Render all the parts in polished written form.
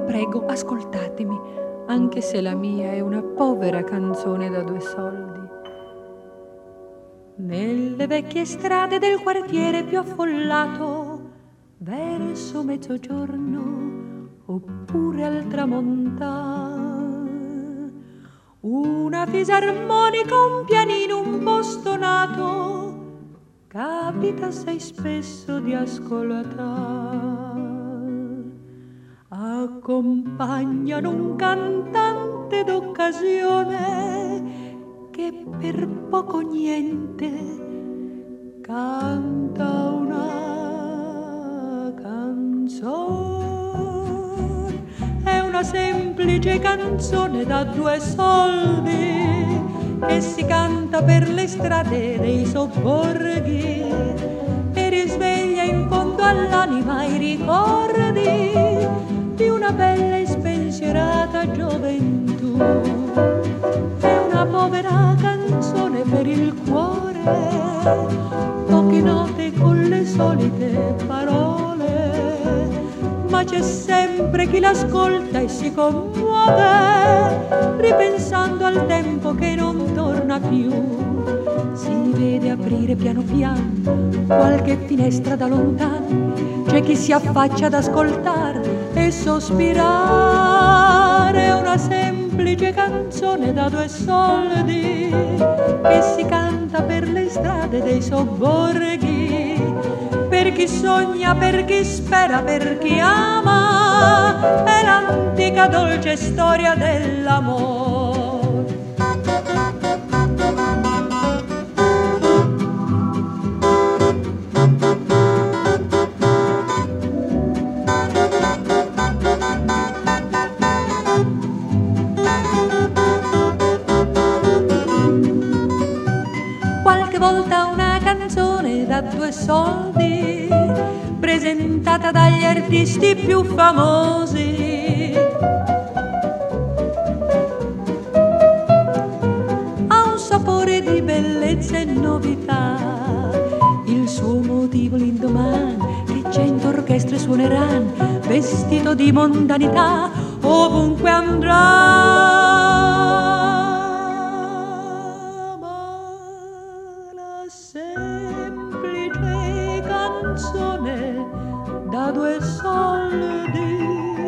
prego, ascoltatemi, anche se la mia è una povera canzone da 2 soldi. Nelle vecchie strade del quartiere più affollato, verso mezzogiorno oppure al tramontare, una fisarmonica, un pianino, un po' stonato, capita assai spesso di ascoltare. Accompagnano un cantante d'occasione che per poco niente canta una canzone. È una semplice canzone da 2 soldi che si canta per le strade dei sobborghi e risveglia in fondo all'anima i ricordi di una bella e spensierata gioventù. È una povera canzone per il cuore, poche note con le solite parole, ma c'è sempre chi l'ascolta e si commuove, ripensando al tempo che non torna più. Si vede aprire piano piano qualche finestra da lontano, c'è chi si affaccia ad ascoltare e sospirare. È una semplice canzone da 2 soldi che si canta per le strade dei sobborghi, per chi sogna, per chi spera, per chi ama. È l'antica dolce storia dell'amore. Da 2 soldi, presentata dagli artisti più famosi, ha un sapore di bellezza e novità. Il suo motivo l'indomani, che 100 orchestre suoneranno, vestito di mondanità, ovunque andrà. Da 2 soldi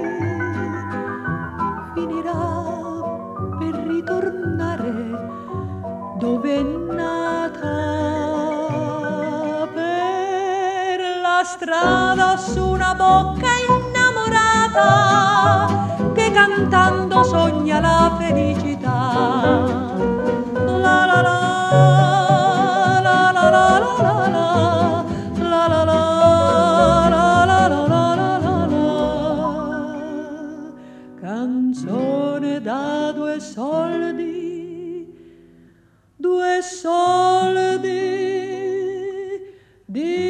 finirà per ritornare dove è nata, per la strada su una bocca innamorata che cantando sogna la felicità. La la la la la la la la. Canzone da 2 soldi, 2 soldi di